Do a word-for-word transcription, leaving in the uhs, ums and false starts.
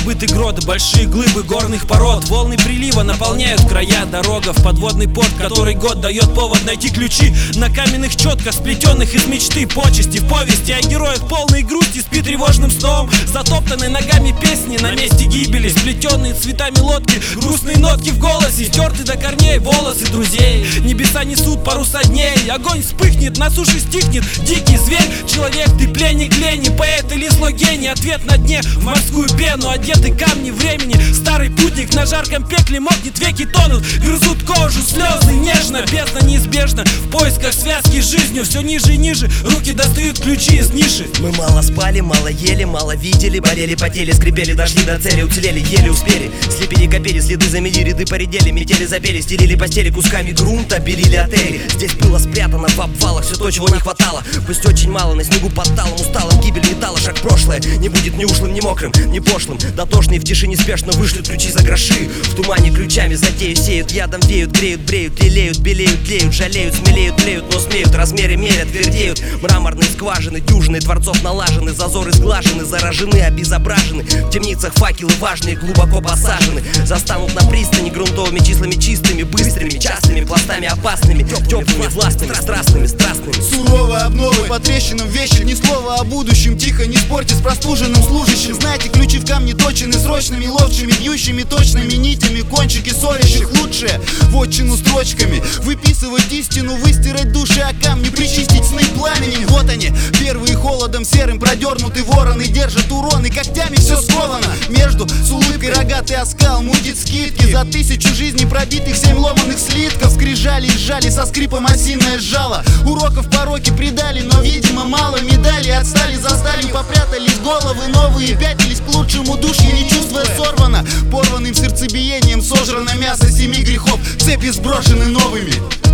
забыты гроты, большие глыбы горных пород. Волны прилива наполняют края, дорога в подводный порт, который год дает повод найти ключи на каменных четко сплетенных из мечты. Почести в повести о героях полной грусти, спит тревожным сном, затоптанные ногами песни на месте гибели, сплетенные цветами лодки, грустные нотки в голосе, стерты до корней волосы друзей. Небеса несут паруса дней, огонь вспыхнет, на суше стихнет дикий зверь. Человек, ты пленник лени, поэт или злой гений, ответ на дне в морскую пену, одеты камни времени. Старый путник на жарком пекле мокнет, веки тонут, грызут кожу, слезы нежно, бездна неизбежна. В поисках связки с жизнью все ниже и ниже, руки достают ключи из ниши. Мы мало спали, мало ели, мало видели, болели, потели, скрипели, дошли до цели, уцелели, еле успели. Слепили, копели, следы замели, ряды поредели, метели, запели, стелили постели кусками грунта, белили отели. Здесь было спрятано в обвалах все то, чего не хватало. Пусть очень мало, на снегу под талом, усталым, гибель металла, шаг прошлое не будет ни ушлым, ни мокрым, ни пошлым. Дотошные в тиши неспешно вышлют ключи за гроши. В тумане ключами затею сеют, ядом веют, греют, бреют, лелеют, белеют, тлеют, жалеют, смелеют, тлеют, но смеют, размеры мерят, твердеют. Мраморные скважины, дюжины дворцов налажены, зазоры сглажены, заражены, обезображены. В темницах факелы важные, глубоко посажены. Застанут на пристани грунтовыми числами чистыми, быстрыми, частыми, пластами опасными, теплыми, властными, страстными, страстными. Суровые обновы по трещинам вещи, ни слова о будущем, тихо, не спорьте с простуженным служащим. Знаете, ключи в камне точены срочными, ловчими, бьющими точными нитями, кончики ссорящих лучшее вотчину строчками. Выписывать истину, выстирать души о камни, причистить сны пламенем. Вот они, первые холодом серым продернуты вороны, держат урон и когтями все сковано. Между с улыбкой рогатый оскал мутит скидки за тысячу жизней пробитых семь ломаных слитков. Скрижали и сжали со скрипом осиное жало. Уроков пороки придали, но видимо мало медалей. Отстали, застали, попрятались головы новые, пятились к лучшему души, не чувствуя сорвано порванным сердцебиением сожрано мясо семи грехов, цепи сброшены новыми.